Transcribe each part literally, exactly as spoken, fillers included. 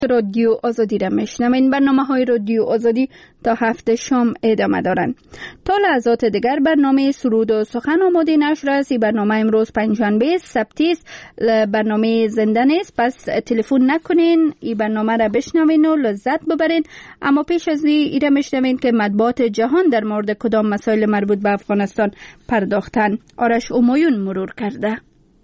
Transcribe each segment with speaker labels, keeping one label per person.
Speaker 1: رادیو آزادی را میشنوین. برنامه های رادیو آزادی تا هفت شام ادامه دارند. تا لحظات دیگر برنامه سرود و سخن آماده نشر است. برنامه امروز پنجشنبه سبتی است، برنامه زنده نیست، پس تلفن نکنین، این برنامه را بشنوین و لذت ببرین. اما پیش از این را میشنوین که مطبوعات جهان در مورد کدام مسائل مربوط به افغانستان پرداختن. آرش امایون مرور کرده.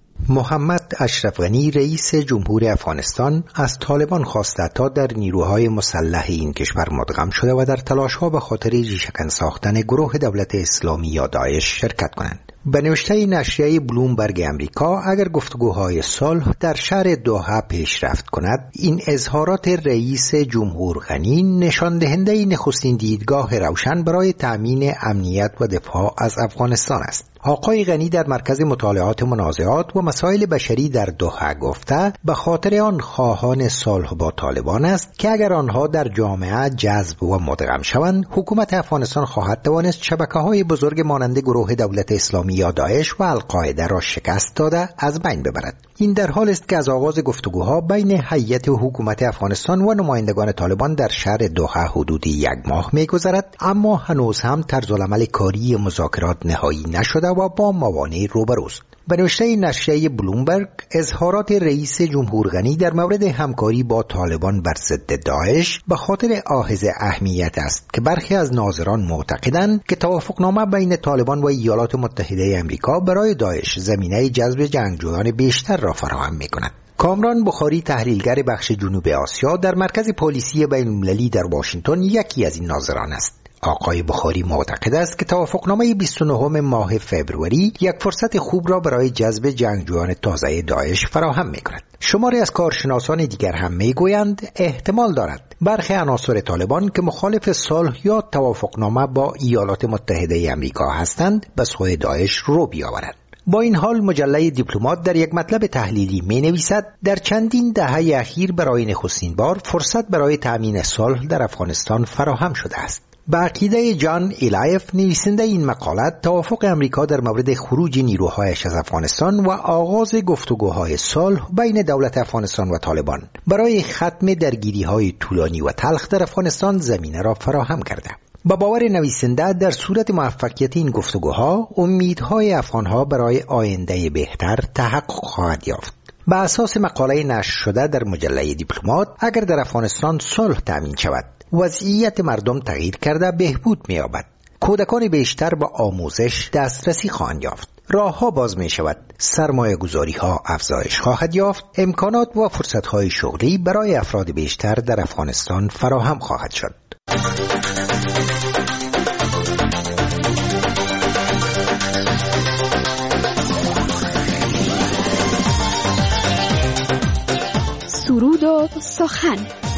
Speaker 2: محمد اشرف غنی رئیس جمهور افغانستان از طالبان خواسته تا در نیروهای مسلح این کشور مدغم شده و در تلاش‌ها به خاطر ریشه‌کن ساختن گروه دولت اسلامی یا داعش شرکت کنند. به نوشته نشریه بلومبرگ امریکا، اگر گفتگوهای صلح در شهر دوحه پیشرفت کند، این اظهارات رئیس جمهور غنی نشان دهنده نخستین دیدگاه روشن برای تأمین امنیت و دفاع از افغانستان است. آقای غنی در مرکز مطالعات منازعات و مسائل بشری در دوحه گفته به خاطر آن خواهان صلح با طالبان است که اگر آنها در جامعه جذب و مدغم شوند، حکومت افغانستان خواهد توانست شبکه‌های بزرگ مانند گروه دولت اسلامی یا داعش و القاعده را شکست داده از بین ببرد. این در حال است که از آغاز گفتگوها بین هیئت حکومت افغانستان و نمایندگان طالبان در شهر دوحه حدود یک ماه می‌گذرد، اما هنوز هم طرزالعمل کاری مذاکرات نهایی نشده و با موانع روبروست. به نوشته نشریه بلومبرگ، اظهارات رئیس جمهور غنی در مورد همکاری با طالبان بر ضد داعش به خاطر آحاز اهمیت است که برخی از ناظران معتقدند که توافقنامه بین طالبان و ایالات متحده آمریکا برای داعش زمینه جذب جنگجویان بیشتر را فراهم می‌کند. کامران بخاری، تحلیلگر بخش جنوب آسیا در مرکز پلیسی بین‌المللی در واشنگتن، یکی از این ناظران است. آقای بخاری معتقد است که توافقنامه بیست و نهم ماه فوریه یک فرصت خوب را برای جذب جنگجویان تازه داعش فراهم می‌کند. شماری از کارشناسان دیگر هم می‌گویند احتمال دارد برخی عناصر طالبان که مخالف صلح یا توافقنامه با ایالات متحده آمریکا هستند به سوی داعش رو بیاورند. با این حال مجله دیپلمات در یک مطلب تحلیلی می نویسد در چندین دهه اخیر برای نخستین بار فرصت برای تأمین صلح در افغانستان فراهم شده است. به عقیده جان ایلایف، نویسنده این مقالت، توافق امریکا در مورد خروج نیروهایش از افغانستان و آغاز گفتگوهای صلح بین دولت افغانستان و طالبان برای ختم درگیری‌های طولانی و تلخ در افغانستان زمینه را فراهم کرده. با باور نویسنده در صورت موفقیت این گفتگوها، امیدهای افغانها برای آینده بهتر تحقق خواهد یافت. به اساس مقاله نشر شده در مجله دیپلمات، اگر در افغانستان صلح تامین شود، وضعیت مردم تغییر کرده بهبود می‌یابد. کودکان بیشتر با آموزش دسترسی خواهند یافت. راه‌ها باز می‌شود. سرمایه‌گذاری‌ها افزایش خواهد یافت. امکانات و فرصت‌های شغلی برای افراد بیشتر در افغانستان فراهم خواهد شد.
Speaker 1: سرود و سخن.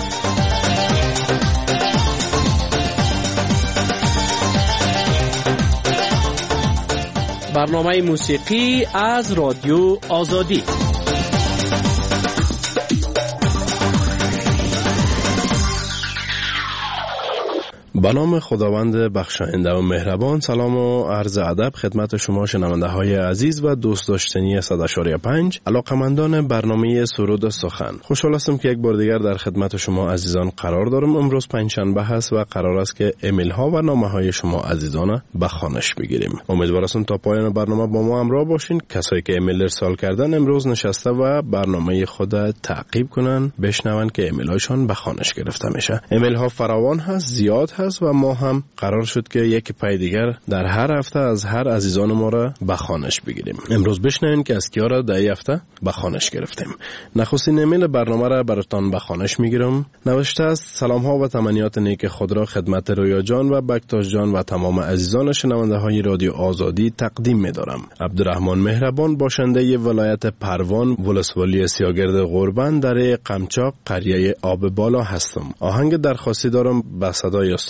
Speaker 3: برنامه موسیقی از رادیو آزادی. به نام خداوند بخشاینده و مهربان، سلام و عرض ادب خدمت شما شنونده های عزیز و دوست داشتنی صد و پنج علاقمندان برنامه سرود و سخن. خوشحال هستم که یک بار دیگر در خدمت شما عزیزان قرار دارم. امروز پنجشنبه هست و قرار است که ایمیل ها و نامه های شما عزیزان به خوانش بگیریم. امیدوارم تا پایان برنامه با ما همراه باشین. کسایی که ایمیل ارسال کردن امروز نشسته و برنامه خود تعقیب کنن، بشنون که ایمیل هاشون به خوانش گرفته میشه. ایمیل ها فراوان هست، زیاد هست و ما هم قرار شد که یک پای دیگر در هر هفته از هر عزیزان ما را به خوانش بگیریم. امروز بشنوین که از کیا را در این هفته به خوانش گرفتیم. نخستین ایمیل برنامه را براتون به خوانش میگیرم. نوشته است: سلام ها و تمنیات نیک خود را خدمت رویا جان و بکتاش جان و تمام عزیزان شنونده های رادیو آزادی تقدیم می‌دارم. عبدالرحمن مهربان، باشنده ولایت پروان، ولسوالی سیاگرد قربان، در قمچاق، قریه آب بالا هستم. آهنگ درخواستی دارم به صدای استاد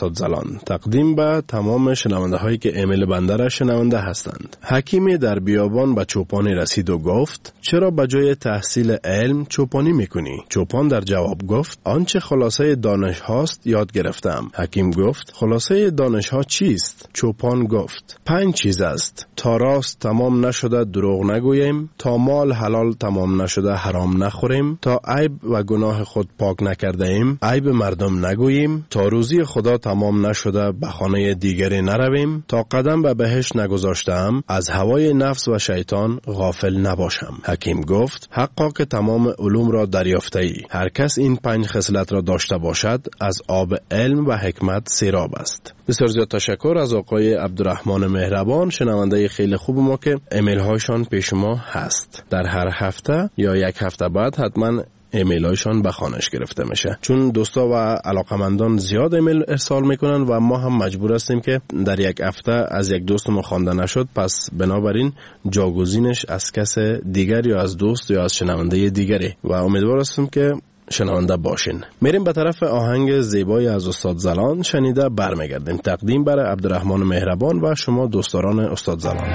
Speaker 3: استاد زلان. تقدیم به تمام شنونده هایی که ایمیل بنده را شنونده هستند. حکیمی در بیابان به چوپانی رسید و گفت چرا به جای تحصیل علم چوپانی میکنی؟ چوپان در جواب گفت آنچه خلاصه دانش هاست یاد گرفتم. حکیم گفت خلاصه دانش ها چیست؟ چوپان گفت پنج چیز است: تا راست تمام نشده دروغ نگوییم، تا مال حلال تمام نشده حرام نخوریم، تا عیب و گناه خود پاک نکرده ایم عیب مردم نگوییم، تا روزی خدا تمام نشده به خانه دیگری نرویم، تا قدم به بهشت نگذاشتم از هوای نفس و شیطان غافل نباشم. حکیم گفت حقا که تمام علوم را دریافته ای. هر کس این پنج خصلت را داشته باشد از آب علم و حکمت سیراب است. بسیار زیاد تشکر از آقای عبدالرحمن مهربان، شنونده خیلی خوب ما که ایمیل هایشان پیش ما هست. در هر هفته یا یک هفته بعد حتما ایمیل هایشان به خوانش گرفته میشه، چون دوستا و علاقمندان زیاد ایمیل ارسال میکنن و ما هم مجبور هستیم که در یک هفته از یک دوست ما خوانده نشد، پس بنابراین جاگزینش از کس دیگر یا از دوست یا از شنونده دیگری و امیدوار هستیم که شنونده باشین. میریم به طرف آهنگ زیبای از استاد زلان، شنیده برمیگردیم. تقدیم برای عبدالرحمن مهربان و شما دوستداران استاد زلان.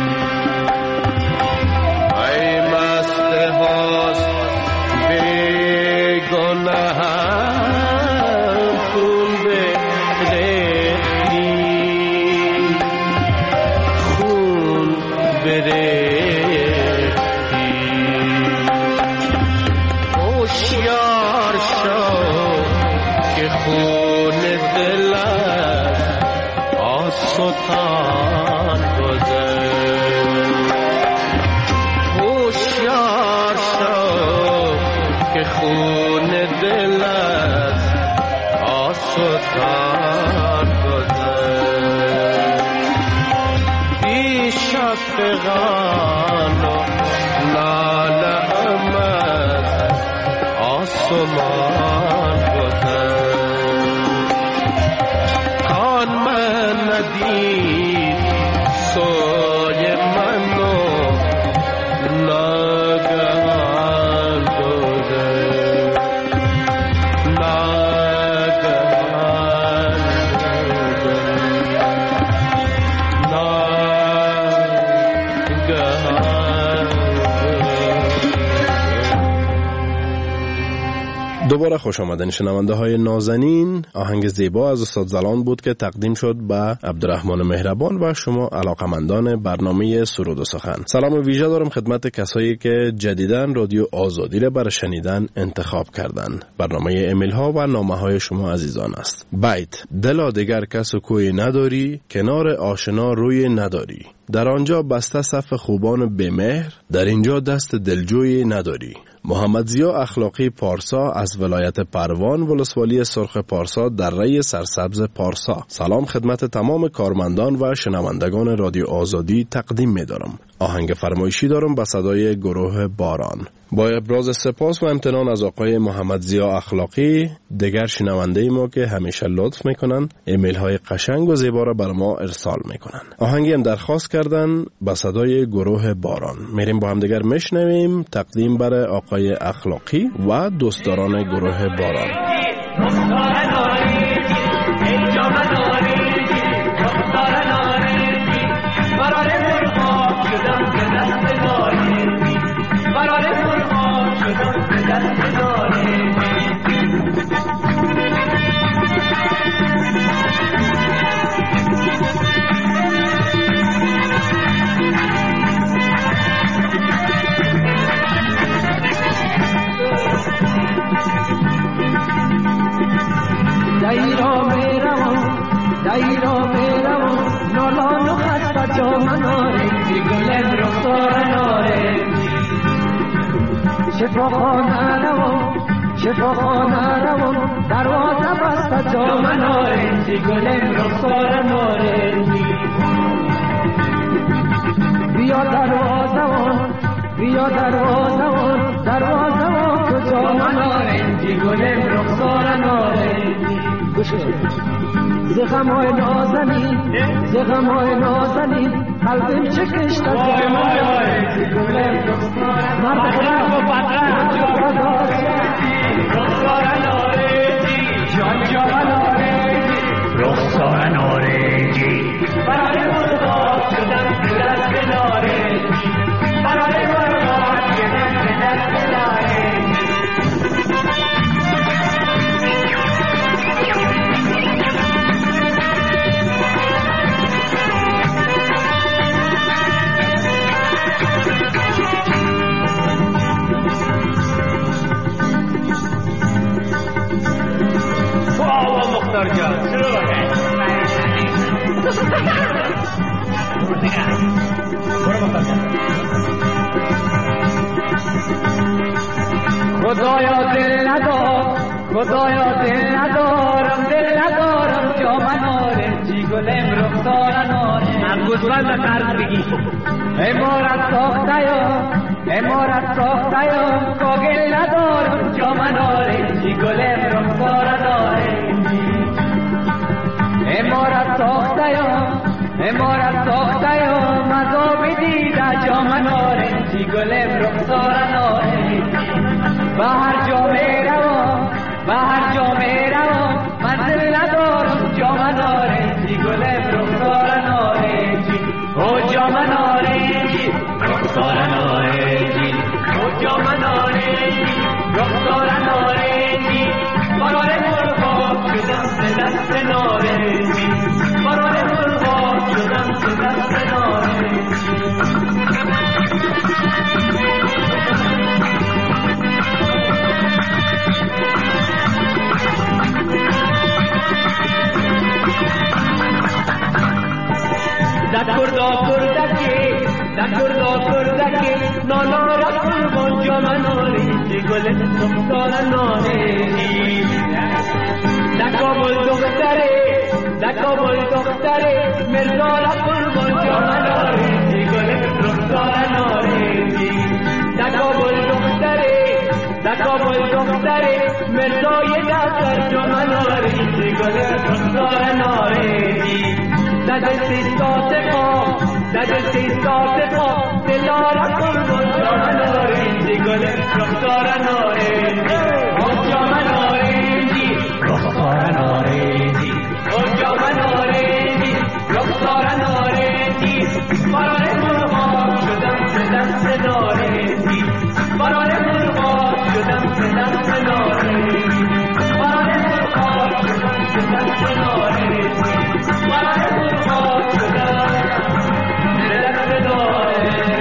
Speaker 4: ای مست هاست به هوشیار شو که خون دلت آسودان گذشت بی شفقان و لاله امت آسمان گذشت آن من ندید سوی منو ناگهان گذشت ناگهان
Speaker 3: دوباره خوش آمدین شنونده های نازنین. آهنگ زیبا از استاد زلان بود که تقدیم شد به عبدالرحمن مهربان و شما علاقمندان برنامه سرود و سخن. سلام ویژه دارم خدمت کسایی که جدیداً رادیو آزادی را برای شنیدن انتخاب کردن. برنامه ایمیل ها و نامه های شما عزیزان است. بیت: دلا دیگر کس و کوی نداری، کنار آشنا روی نداری، در آنجا بسته صف خوبان بمهر، در اینجا دست دلجوی نداری. محمد ضیا اخلاقی پارسا از ولایت پروان ولسوالی سرخ پارسا در ری سرسبز پارسا. سلام خدمت تمام کارمندان و شنوندگان رادیو آزادی تقدیم می دارم. آهنگ فرمایشی دارم به صدای گروه باران. با ابراز سپاس و امتنان از آقای محمد ضیا اخلاقی، دیگر شنونده ما که همیشه لطف میکنن ایمیل های قشنگ و زیبا را بر ما ارسال میکنن. آهنگی هم درخواست کردن به صدای گروه باران. میریم با هم دیگر میشنویم. تقدیم برای آقای اخلاقی و دوستداران گروه باران.
Speaker 5: دایرا میروم دایرا میروم نالان و خسته جا مناره گلم رخسار ناره شفاخانه روم شفاخانه روم دروازه بسته جا مناره گلم رخسار ناره بیا دروازه بیا دروازه دروازه کجا مناره گلم رخسار ناره زخم های نازنی زخم های نازنی قلبم چکشت از مرد خرم و بدرم رخسار نارنجی جان جان نارنجی رخسار نارنجی برای مرغاب شدم به دست نارنجی برای مرغاب شدم به دست نارنجی خدایا دل ندار خدایا دل ندارم دل ندارم جا مناره چی گلم رخسار ناره هم گوزبند قرض بگی امارت ساخته یا امارت ساخته یا کاگل ندارم جا مناره چی گلم رخسار ناره امارت ساخته یا امارت ساخته یا مزا بدیده جا مناره چی گلم رخسار ناره به هر جا میروم به هر جا میروم منزل ندارم جا منارنجی گلم رخسار نارنجی او جا منارنجی رخسار نارنجی او جا منارنجی رخسار نارنجی برای مرغاب شدم به دست نارنجی برای مرغاب شدم به دست نارنجی نارنجی گل رخسار نارنجی در کابل دختره در کابل دختره مرزا قربان جام نارنجی گل رخسار نارنجی در کابل دختره در کابل دختره مرزای دفتر جام نارنجی گل رخسار نارنجی در دستی ساته پا در دستی ساته پا دلار قربان جام نارنجی گل رخسار نارنجی او جام نارنجی رخسار نارنجی او جام نارنجی رخسار نارنجی برای مرغا شدم ز دست نارنجی برای مرغا شدم ز دست نارنجی برای مرغا شدم ز دست نارنجی برای مرغا شدم ز دست نارنجی.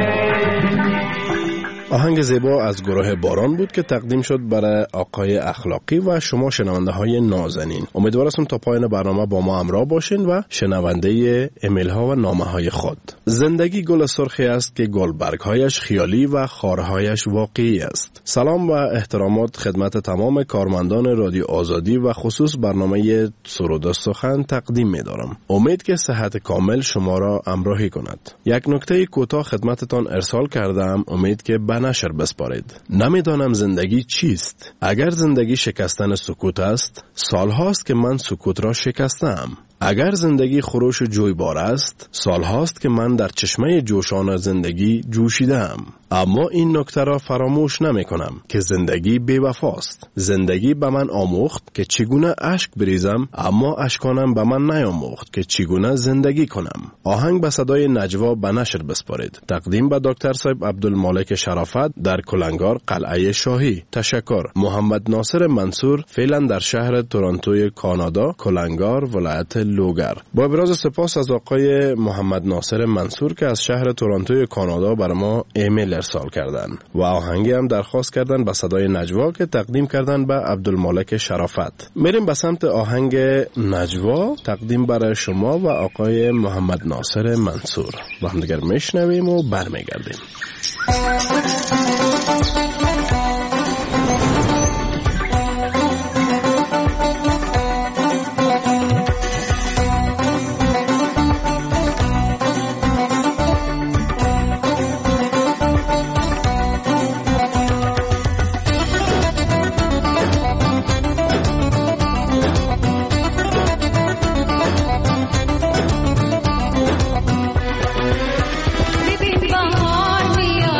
Speaker 3: آهنگ زیبا از گروه باران بود که تقدیم شد برای آقای اخلاقی و شما شنونده های نازنین. امیدوار هستم تا پایان برنامه با ما همراه باشین و شنونده ایمیل ها و نامه های خود. زندگی گل سرخی است که گلبرگ هایش خیالی و خارهایش واقعی است. سلام و احترامات خدمت تمام کارمندان رادیو آزادی و خصوص برنامه سرود و سخن تقدیم می دارم. امید که صحت کامل شما را همراهی کند. یک نکته کوتاه خدمتتان ارسال کردم، امید که به نشر بسپارید. نمیدانم زندگی چیست. اگر زندگی شکستن سکوت است، سالهاست که من سکوت را شکستم. اگر زندگی خروش و جویبار است، سالهاست که من در چشمه جوشان زندگی جوشیدم. اما این نکته را فراموش نمی کنم که زندگی بی‌وفاست. زندگی به من آموخت که چگونه اشک بریزم، اما اشکانم به من نیاموخت که چگونه زندگی کنم. آهنگ به صدای نجوا به نشر بسپارید. تقدیم به دکتر صاحب عبدالمالک شرافت در کلنگار قلعه شاهی. تشکر. محمد ناصر منصور، فعلا در شهر تورنتوی کانادا، کلنگار، ولایت لوگر. با ابراز سپاس از آقای محمد ناصر منصور که از شهر تورنتوی کانادا بر ما ایمیل ارسال کردن و آهنگی هم درخواست کردن به صدای نجوا که تقدیم کردن به عبدالمالک شرافت. میریم به سمت آهنگ نجوا تقدیم برای شما و آقای محمد ناصر منصور. با هم دیگر میشنویم و برمیگردیم.
Speaker 6: ببین بهار میاد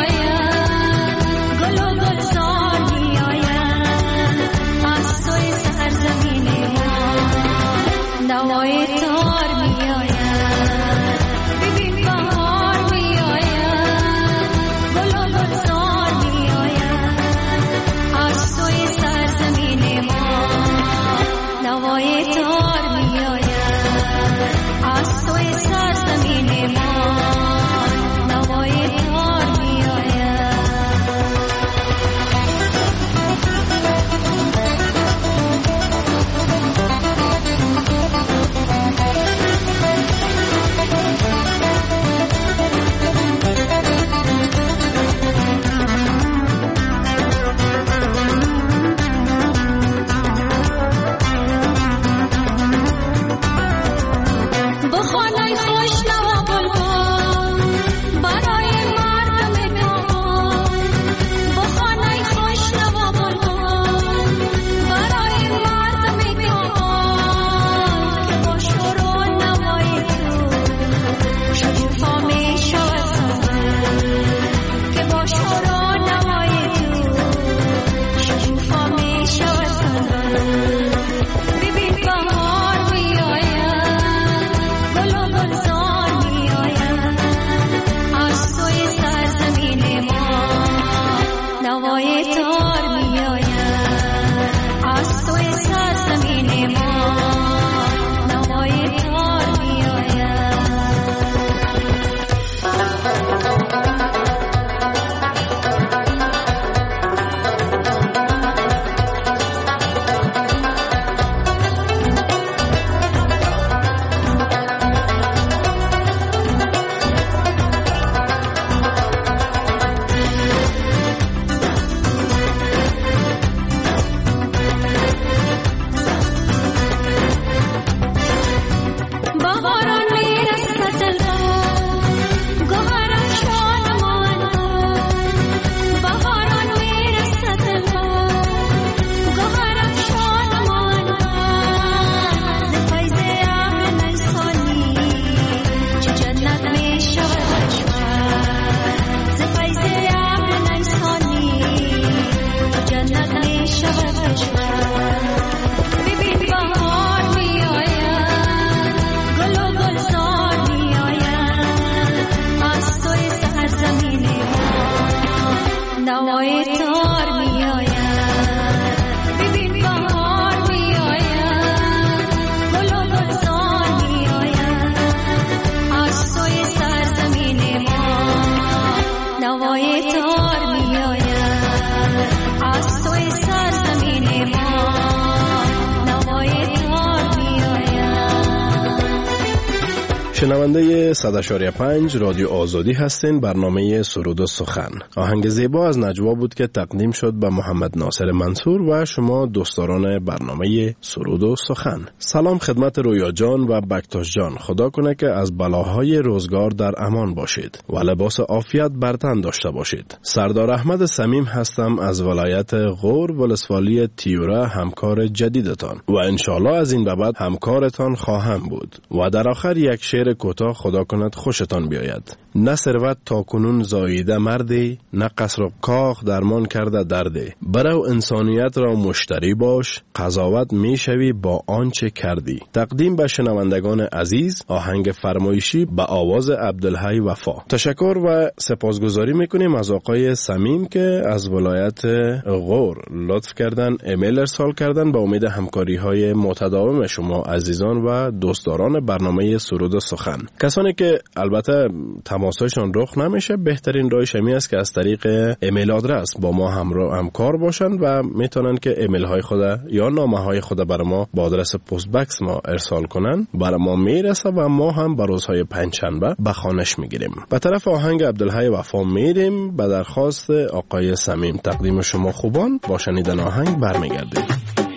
Speaker 6: نوای تار می آید ببین بهار می آید گل و گلزار می آید از توی سرزمین ما نوای تار می آید از توی سرزمین ما نوای تار می آید.
Speaker 3: شنونده صد و شش پنج رادیو آزادی هستین. برنامه سرود و سخن. آهنگ زیبا از نجوا بود که تقدیم شد به محمد ناصر منصور و شما دوستداران برنامه سرود و سخن. سلام خدمت رویا جان و بکتاش جان. خدا کنه که از بلاهای روزگار در امان باشید و لباس عافیت بر تن داشته باشید. سردار احمد صمیم هستم از ولایت غور ولسوالی تیوره، همکار جدیدتان و انشالله از این به بعد همکارتان خواهم بود. و در آخر یک شعر کوتاه خدا کند خوشتان بیاید. نه ثروت تا کنون زاییده مردی، نه قصر و کاخ درمان کرده دردی. برو انسانیت را مشتری باش، قضاوت میشوی با آنچه کردی. تقدیم به شنوندگان عزیز آهنگ فرمایشی به آواز عبدالحی وفا. تشکر و سپاسگزاری میکنیم از آقای صمیم که از ولایت غور لطف کردن ایمیل ارسال کردن. با امید همکاری های متداوم شما عزیزان و دوستداران برنامه سرود و سخن. کسانی که البته تماسشان رخ نمیشه، بهترین راهش همین است که از طریق ایمیل آدرس با ما همراه همکار باشن و میتونن که ایمیل های خود یا نامه های خود برای ما با آدرس پست بکس ما ارسال کنن. برای ما میرسه و ما هم به روزهای پنجشنبه به خانش میگیریم. به طرف آهنگ عبدالحی وفا میریم. به درخواست آقای صمیم تقدیم شما خوبان با شنیدن آهنگ برمیگردیم.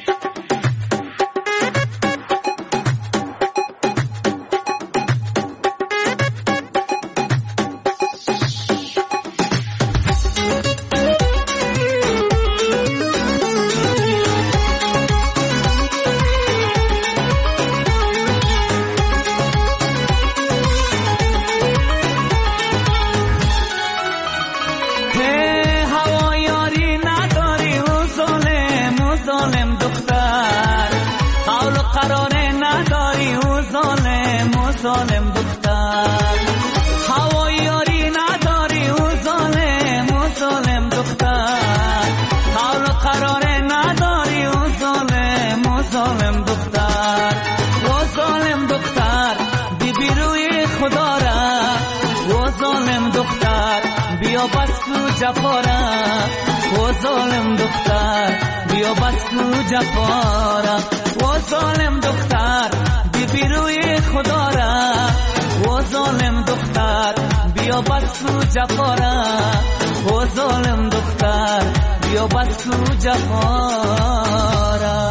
Speaker 5: جفارا و ظالم دختر بیا بس کو جفارا و ظالم دختر بی روی خدا را و ظالم دختر بیا بس کو جفارا و ظالم دختر بیا بس کو جفارا.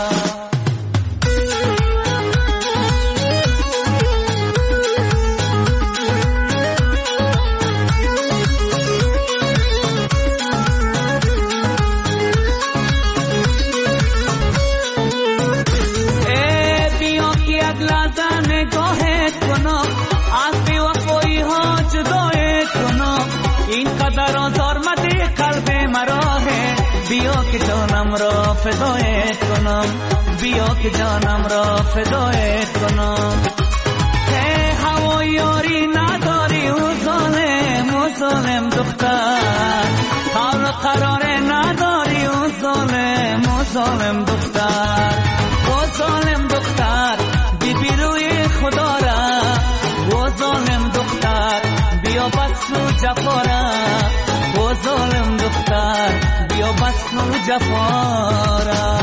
Speaker 5: بیا که جانم را فدایت کنم بیا که جانم را فدایت کنم. ای هوا یاری نداری و ظالم و ظالم دختر حال قرار نداری و ظالم و ظالم دختر و ظالم دختر بی بی روی خدا را و ظالم دختر بیا بس کو جفارا و ظالم دختر بیا بس کو جفارا.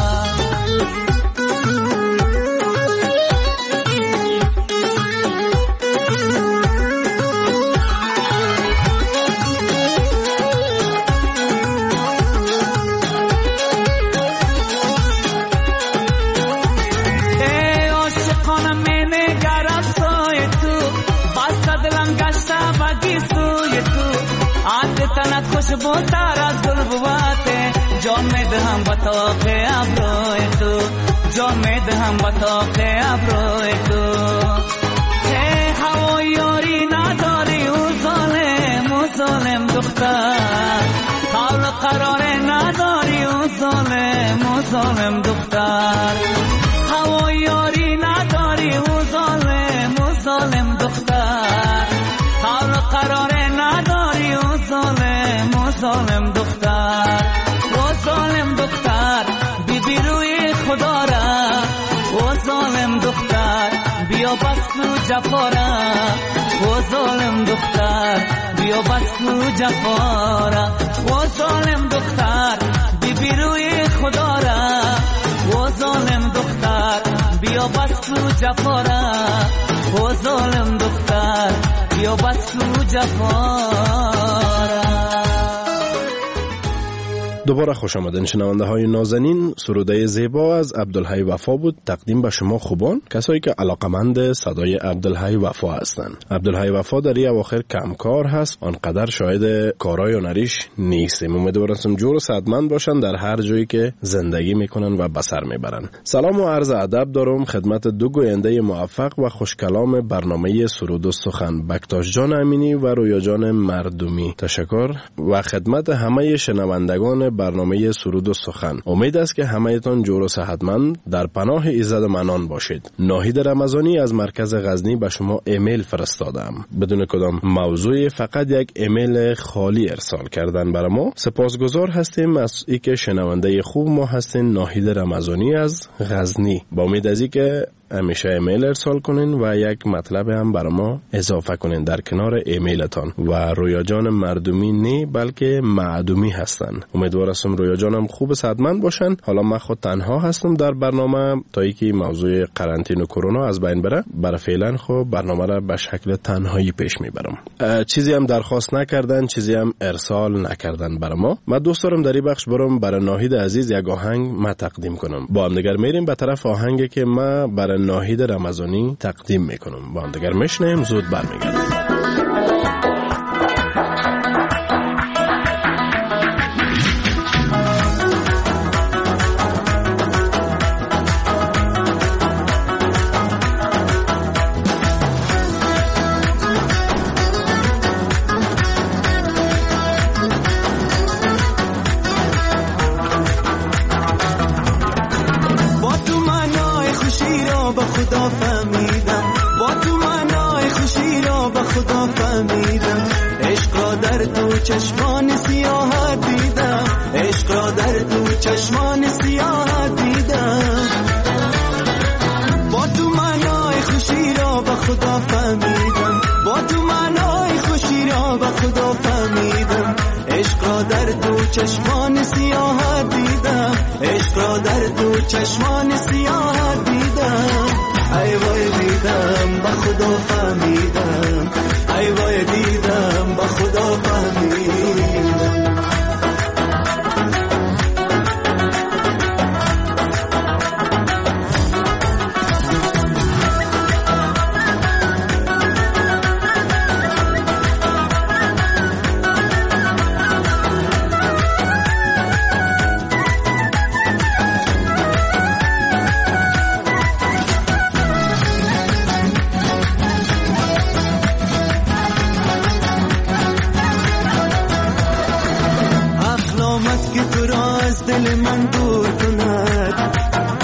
Speaker 5: ای عاشقانم منگر از سوی تو بسته دلم گشته بگی سوی تو عهد تنت خوشبوتر از گل بواته جان میدهم به طاق ابروی تو جان میدهم به طاق ابروی تو. ای هوا یاری نداری و ظالم و ظالم دختر حال قرار نداری و ظالم و ظالم دختر هوا یاری نداری و ظالم و ظالم دختر حال قرار نداری و ظالم و ظالم دختر دختر و ظالم دختر بی بی روی خدا را و ظالم دختر بیا بس کو جفا را و ظالم دختر بیا بس کو جفا را و ظالم دختر بی بی روی خدا را و ظالم دختر بیا بس کو جفا را و ظالم دختر بیا بس کو جفا را.
Speaker 3: دوباره خوش آمدین شنونده های نازنین. سروده زیبا از عبدالحی وفا بود تقدیم به شما خوبان، کسایی که علاقمند صدای عبدالحی وفا هستند. عبدالحی وفا در این اواخر کمکار هست، آنقدر شاید کارای هنریش نیستیم. امیدوارم جور و صحتمند باشن در هر جایی که زندگی میکنن و بسر میبرن. سلام و عرض ادب دارم خدمت دو گوینده موفق و خوشکلام برنامه سرود و سخن، بکتاش جان امینی و رویا جان مردمی. تشکر و خدمت همه شنوندگان برنامه سرود و سخن. امید است که همه‌تان جور و صحتمند در پناه ایزد منان باشید. ناهید رمضانی از مرکز غزنی به شما ایمیل فرستادم. بدون کدام موضوع، فقط یک ایمیل خالی ارسال کردن برای ما. سپاسگزار هستیم از اینکه شنونده خوب ما هستین. ناهید رمضانی از غزنی. با امید از اینکه همیشه ایمیل ارسال کنین و یک مطلب هم برای ما اضافه کنین در کنار ایمیلتان. و رویا جان مردمی نه بلکه معدومی هستن. امیدوارم رویا جانم خوب صحتمند باشن. حالا من خود تنها هستم در برنامه تا اینکه موضوع قرنطینه و کرونا از بین بره. برای فعلا خب برنامه را به شکل تنهایی پیش میبرم. چیزی هم درخواست نکردن، چیزی هم ارسال نکردن برای ما. من دوست دارم در این بخش برام برای ناهید عزیز یک آهنگ ما تقدیم کنم. با هم دیگر میریم به طرف آهنگی که ما برای ناهید رمضانی تقدیم میکنم. با هم دیگر میشنیم، زود برمیگردیم.
Speaker 7: چشمان سیاه دیدم، عشق را در تو چشمان سیاه دیدم. با تو معنای خوشی را به خدا فهمیدم، با تو معنای خوشی را به خدا فهمیدم. عشق را در تو چشمان سیاه دیدم، عشق را در تو چشمان سیاه دیدم. ای وای دیدم به خدا فهمیدم، ای وای دیدم به خدا فهمیدم. دل من دور کند،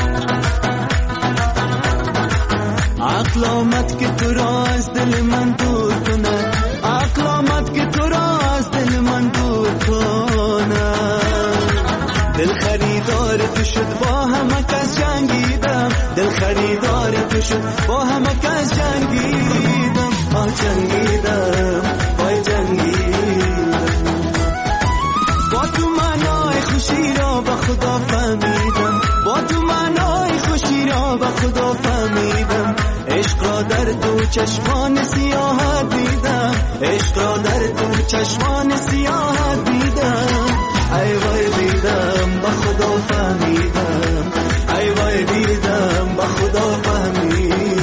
Speaker 7: عقل آمد که تو را از دل من دور کند، عقل آمد که تو را از دل من دور کند. دل خریدار تو شد با همه کس جنگیدم، دل خریدار تو شد با همه کس جنگیدم. آه جنگیدم، وای جنگیدم. با تو معنای خوشی را به خدا فهمیدم، با تو معنای خوشی را به خدا فهمیدم. عشق را در تو چشمان سیاه دیدم، عشق را در تو چشمان سیاه دیدم. ای وای دیدم به خدا فهمیدم، ای وای دیدم به خدا فهمیدم.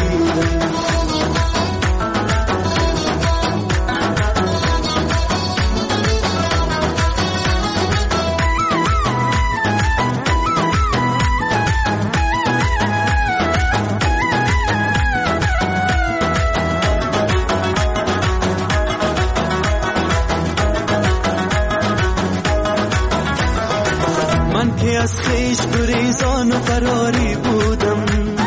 Speaker 7: از خیش گریزان و فراری بودم،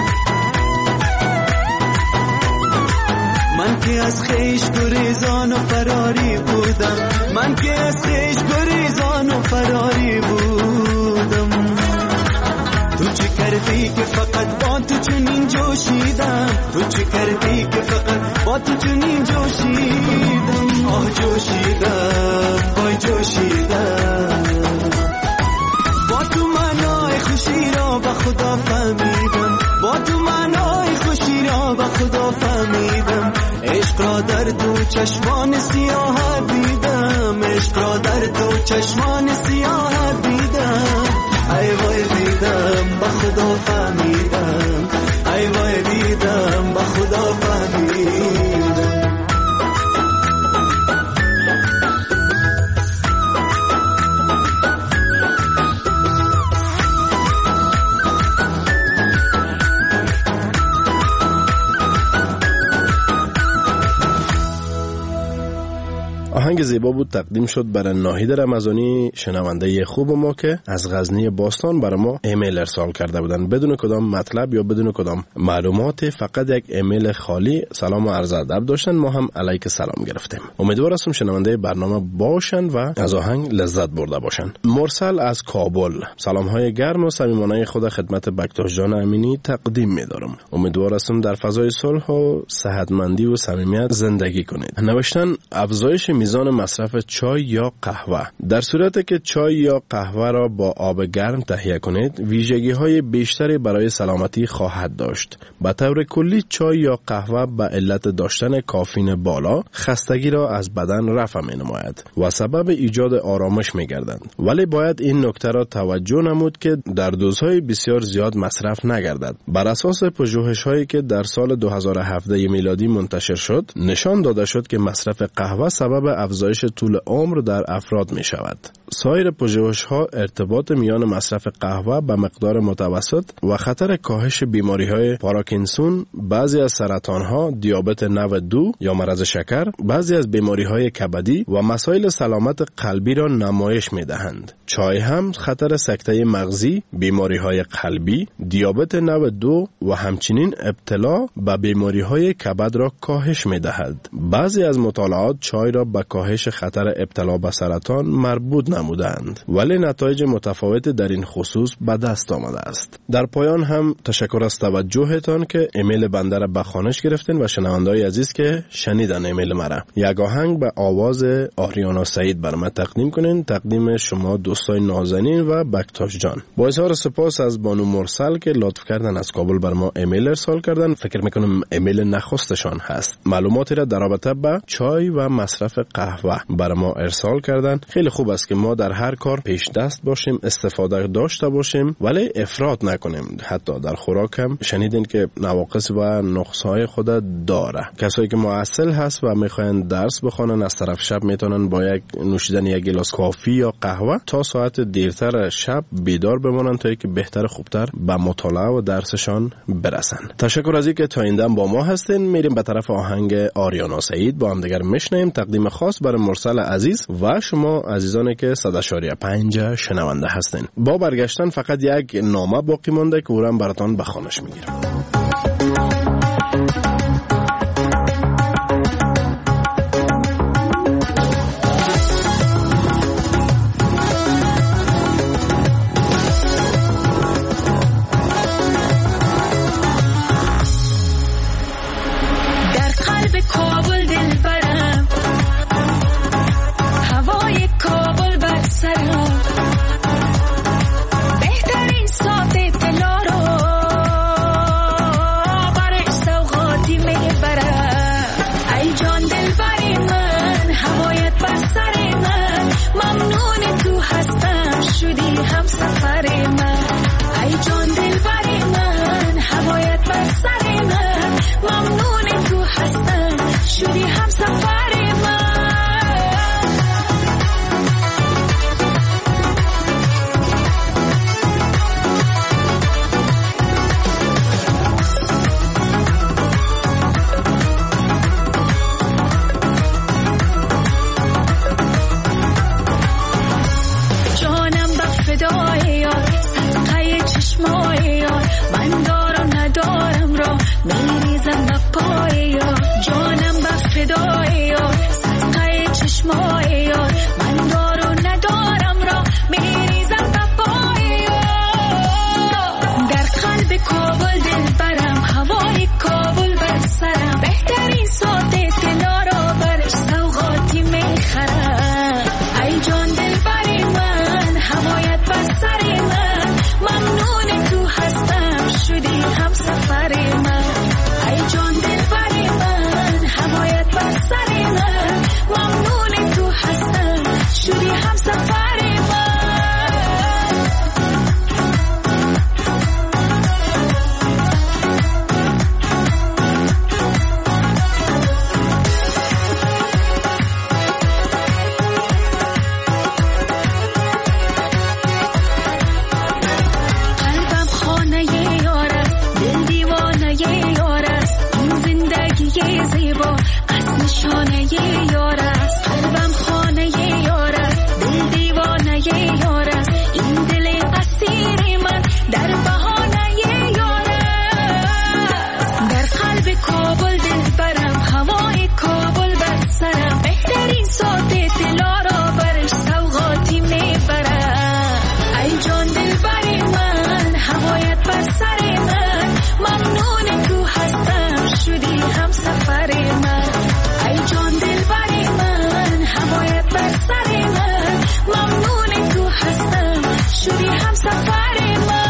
Speaker 7: من که از خیش گریزان و فراری بودم، من که از خیش گریزان و فراری بودم. تو چه کردی که فقط با تو چنین جوشیدم؟ تو چه کردی که فقط با تو چنین جوشیدم؟ آه جوشیدم، وای جوشیدم. با تو معنای خوشی را به خدا فهمیدم، با تو معنای خوشی را به خدا فهمیدم. عشق را در دو چشمان سیاه دیدم، عشق را در دو چشمان سیاه دیدم. ای وای دیدم به خدا فهمیدم، ای وای دیدم به خدا فهمیدم.
Speaker 3: آهنگ زیبا بود تقدیم شد برای ناهید رمضانی، شنونده خوب ما که از غزنی باستان برای ما ایمیل ارسال کرده بودن بدون کدام مطلب یا بدون کدام معلومات، فقط یک ایمیل خالی سلام و عرض ادب داشتن. ما هم علیک سلام گرفتیم. امیدوار هستم شنونده برنامه باشن و از آهنگ لذت برده باشن. مرسل از کابل، سلام های گرم و صمیمانه خود خدمت بکتاش جان امینی تقدیم می‌دارم. امیدوار هستم در فضای صلح و صحتمندی و صمیمیت زندگی کنید. نوشتن افزایش میزان مصرف چای یا قهوه. در صورتی که چای یا قهوه را با آب گرم تهیه کنید، ویژگی‌های بیشتری برای سلامتی خواهد داشت. به طور کلی چای یا قهوه به علت داشتن کافین بالا، خستگی را از بدن رفع می‌نماید و سبب ایجاد آرامش می‌گردند. ولی باید این نکته را توجه نمود که در دوزهای بسیار زیاد مصرف نگردد. بر اساس پژوهش‌هایی که در سال دو هزار و هفده میلادی منتشر شد، نشان داده شد که مصرف قهوه سبب افزایش طول عمر در افراد می شود. سایر پژوهش‌ها ارتباط میان مصرف قهوه به مقدار متوسط و خطر کاهش بیماری‌های پارکینسون، بعضی از سرطان‌ها، دیابت نوع دو یا مرض شکر، بعضی از بیماری‌های کبدی و مسائل سلامت قلبی را نمایش می‌دهند. چای هم خطر سکته مغزی، بیماری‌های قلبی، دیابت نوع دو و همچنین ابتلا به بیماری‌های کبد را کاهش می‌دهد. بعضی از مطالعات چای را به کاهش خطر ابتلا به سرطان مربوط نمودند، ولی نتایج متفاوت در این خصوص به دست آمده است. در پایان هم تشکر از توجهتان که ایمیل بنده را به خوانش گرفتین و شنونده‌های عزیز که شنیدن ایمیل مرا. یک آهنگ به آواز آریانا سعید برام تقدیم کنین. تقدیم شما دوستای نازنین و بکتاش جان. با اظهار سپاس از بانو مرسل که لطف کردن از کابل بر ما ایمیل ارسال کردن. فکر میکنم ایمیل نخستشان هست. معلوماتی را در رابطه با چای و مصرف قهوه بر ما ارسال کردن. خیلی خوب است که ما در هر کار پیش دست باشیم، استفاده داشته باشیم، ولی افراط نکنیم. حتی در خوراک هم شنیدین که نواقص و نقصهای خود داره. کسایی که معسل هست و میخواین درس بخونن، از طرف شب میتونن با یک نوشیدن یک گلاس کافی یا قهوه تا ساعت دیرتر شب بیدار بمونن تا اینکه بهتر خوبتر به مطالعه و درسشان برسن. تشکر از اینکه تا این دم با ما هستین. میریم به طرف آهنگ آریانا سعید با هم دیگر میشنیم. تقدیم خاص برای مرسل عزیز و شما عزیزانی که صد و شش پنج شنونده هستین. با برگشتن فقط یک نامه باقی مونده که اونم براتون به خوانش میگیرم.
Speaker 6: فدای یار صدقه چشمای یار من دارو ندارم را سفر من.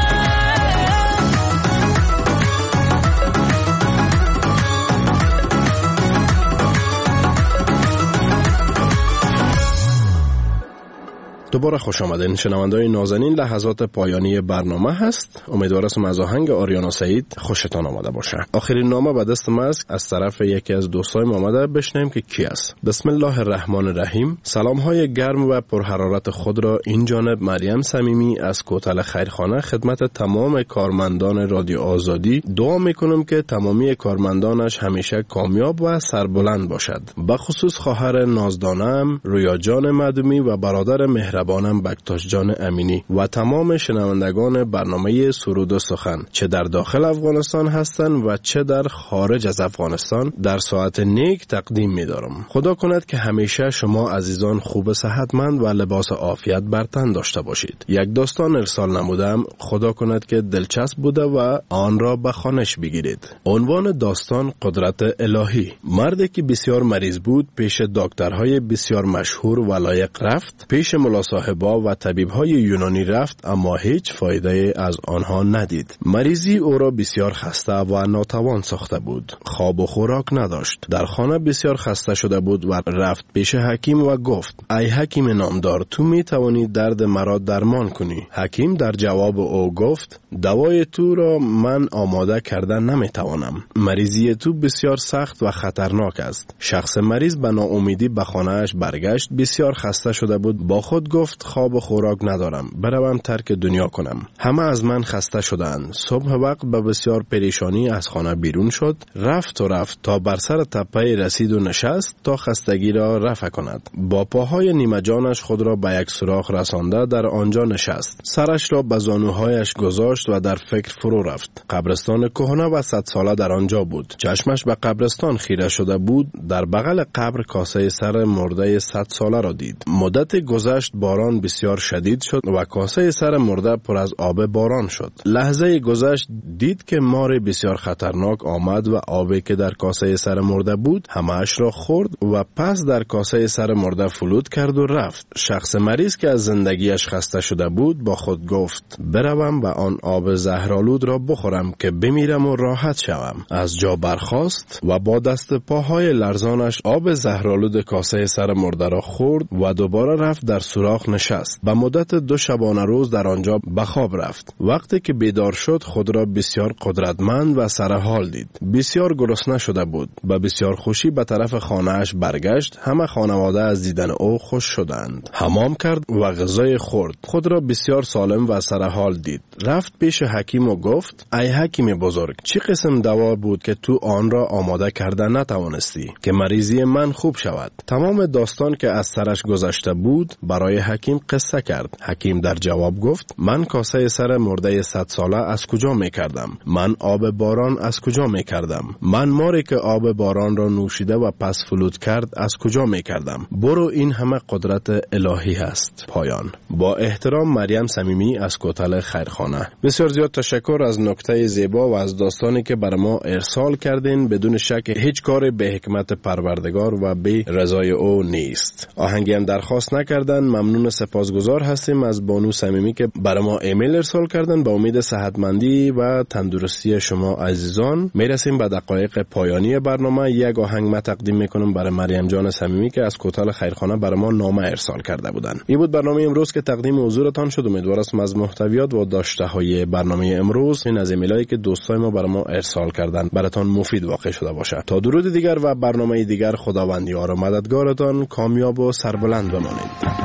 Speaker 3: دوباره خوش آمدین شنونده‌های نازنین. لحظات پایانی برنامه هست. امیدوارم از آهنگ آریانا سعید خوشتان آمده باشه. آخرین نامه به دست ما است از طرف یکی از دوستای ما آمده. بشنویم که کی است. بسم الله الرحمن الرحیم. سلام های گرم و پرحرارت خود را این جانب مریم صمیمی از کوتل خیرخانه خدمت تمام کارمندان رادیو آزادی دعا میکنم که تمامی کارمندانش همیشه کامیاب و سربلند باشد. به خصوص خواهر نازدانم رویا جان مدومی و برادر مهربانم بکتاش جان امینی و تمام شنوندگان برنامه سرود و سخن چه در داخل افغانستان هستند و چه در خارج از افغانستان در ساعت نیک تقدیم می دارم. خدا کند که همیشه شما عزیزان خوب صحتمند و لباس عافیت بر تن داشته باشید. یک داستان ارسال نمودم، خدا کند که دلچسب بوده و آن را به خوانش بگیرید. عنوان داستان قدرت الهی. مردی که بسیار مریض بود پیش دکترهای بسیار مشهور و لایق رفت، پیش ملا صاحبا و طبیب‌های یونانی رفت، اما هیچ فایده از آنها ندید. مریضی او را بسیار خسته و ناتوان ساخته بود. خواب و خوراک نداشت. در خانه بسیار خسته شده بود و رفت پیش حکیم و گفت: ای حکیم نامدار، تو می توانی درد مرا درمان کنی؟ حکیم در جواب او گفت: دوای تو را من آماده کردن نمی توانم. مریضی تو بسیار سخت و خطرناک است. شخص مریض به ناامیدی به خانه‌اش برگشت. بسیار خسته شده بود. با خود گفت: خواب و خوراک ندارم، بروم ترک دنیا کنم. همه از من خسته شدند. صبح وقت به بسیار پریشانی از خانه بیرون شد. رفت و رفت تا بر سر تپه رسید و نشست تا خستگی را رفع کند. با پاهای نیمه جانش خود را به یک سوراخ رسانده در آنجا نشست. سرش را به زانوهایش گذاشت و در فکر فرو رفت. قبرستان کهنه و صد ساله در آنجا بود. چشمش به قبرستان خیره شده بود. در بغل قبر کاسه سر مرده صد ساله را دید. مدت گذشت. باران بسیار شدید شد و کاسه سر مرده پر از آب باران شد. لحظه گذشت دید که مار بسیار خطرناک آمد و آبی که در کاسه سر مرده بود همه‌اش را خورد و پس در کاسه سر مرده فلوت کرد و رفت. شخص مریض که از زندگیش خسته شده بود با خود گفت: بروم و آن آب زهرآلود را بخورم که بمیرم و راحت شوم. از جا برخاست و با دست پاهای لرزانش آب زهرآلود کاسه سر مرده را خورد و دوباره رفت در سوراخ نشست. به مدت دو شبانه روز در آنجا به خواب رفت. وقتی که بیدار شد خود را بسیار قدرتمند و سرحال دید. بسیار گرسنه شده بود. با بسیار خوشی به طرف خانه‌اش برگشت. همه خانواده از دیدن او خوش شدند. حمام کرد و غذای خورد. خود را بسیار سالم و سرحال دید. رفت پیش حکیم و گفت: ای حکیم بزرگ، چه قسم دوا بود که تو آن را آماده کرده نتوانستی که مریضی من خوب شود؟ تمام داستان که از سرش گذشته بود برای حکیم قصه کرد. حکیم در جواب گفت: من کاسه سر مرده صد ساله از کجا می کردم؟ من آب باران از کجا می کردم؟ من ماری که آب باران را نوشیده و پس فلوت کرد از کجا می کردم؟ برو، این همه قدرت الهی هست. پایان. با احترام، مریم صمیمی از کوتل خیرخانه. بسیار زیاد تشکر از نکته زیبا و از داستانی که بر ما ارسال کردین. بدون شک هیچ کار به حکمت پروردگار و به رضای او نیست. آهنگی هم درخواست نکردن. ممنون، سپاسگزار هستیم از بانو صمیمی که برای ما ایمیل ارسال کردن. با امید صحتمندی و تندرستی شما عزیزان میرسیم به دقایق پایانی برنامه. یک آهنگ ما تقدیم میکنم برای مریم جان صمیمی که از کوتل خیرخانه برای ما نامه ارسال کرده بودن. این بود برنامه امروز که تقدیم حضورتان شد. امیدوارم از محتویات و داشته های برنامه امروز این از ایمیلایی که دوستای ما برای ما ارسال کردن براتون مفید واقع شده باشه. تا درود دیگر و برنامه دیگر، خداوند یار و مددگارتان کامیاب و سربلند بمانید.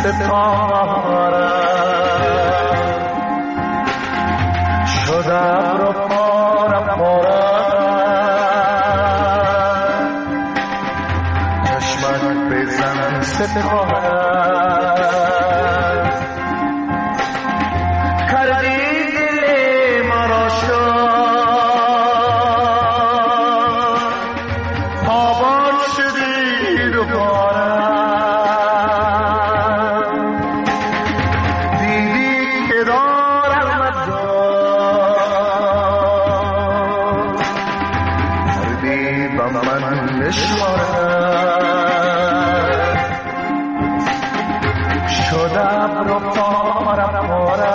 Speaker 4: ستاره شدم رو پاره پاره چشمت بزن ستاره کردی دل مرا شد آباد شدی دوباره دیدی که دارم مدار کردی با من نشماره شدم رو پاره پاره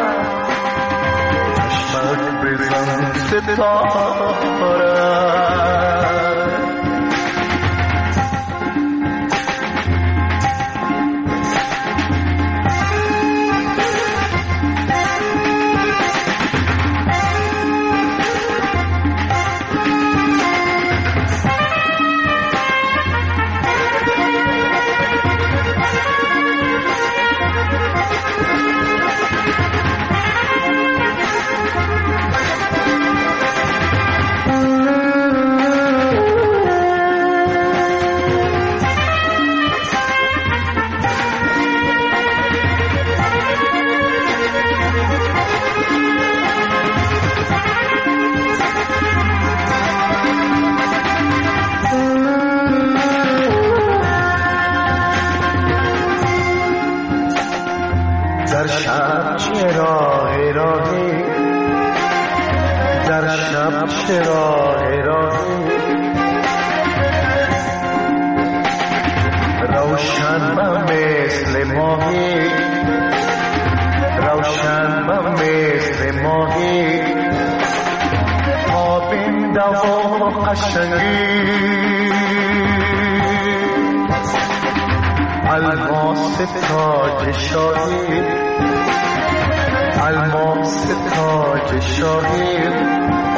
Speaker 4: چشمت بزن ستاره در شب چرا راهی در شب چرا راهی روشن مثل ماهی روشن مثل ماهی آبین و قشنگی الماس تاج شاهی الماس تاج شاهی